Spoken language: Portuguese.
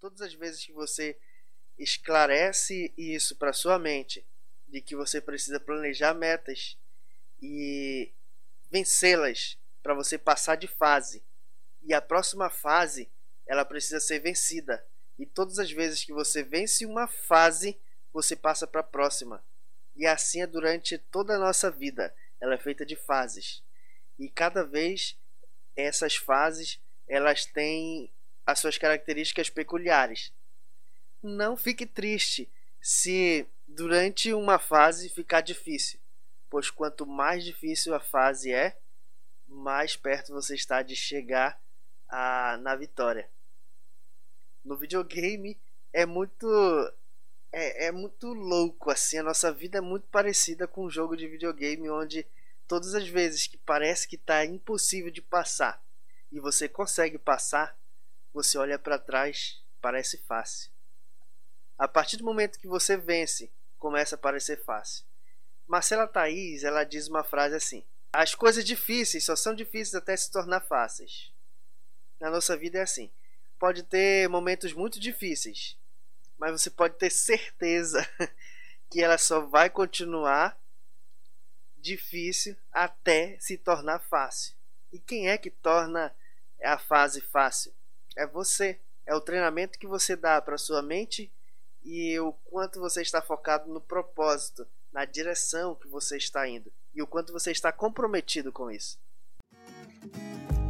todas as vezes que você esclarece isso para sua mente, de que você precisa planejar metas e vencê-las para você passar de fase. E a próxima fase, ela precisa ser vencida. E todas as vezes que você vence uma fase, você passa para a próxima. E assim é durante toda a nossa vida. Ela é feita de fases. E cada vez essas fases, elas têm as suas características peculiares. Não fique triste se durante uma fase ficar difícil, pois quanto mais difícil a fase é, mais perto você está de chegar na vitória. No videogame é muito muito louco assim, a nossa vida é muito parecida com um jogo de videogame onde todas as vezes que parece que está impossível de passar e você consegue passar, você olha para trás, parece fácil. A partir do momento que você vence, começa a parecer fácil. Marcela Thaís, ela diz uma frase assim: as coisas difíceis só são difíceis até se tornar fáceis. Na nossa vida é assim. Pode ter momentos muito difíceis, mas você pode ter certeza que ela só vai continuar difícil até se tornar fácil. E quem é que torna a fase fácil? É você. É o treinamento que você dá para sua mente e o quanto você está focado no propósito, na direção que você está indo e o quanto você está comprometido com isso.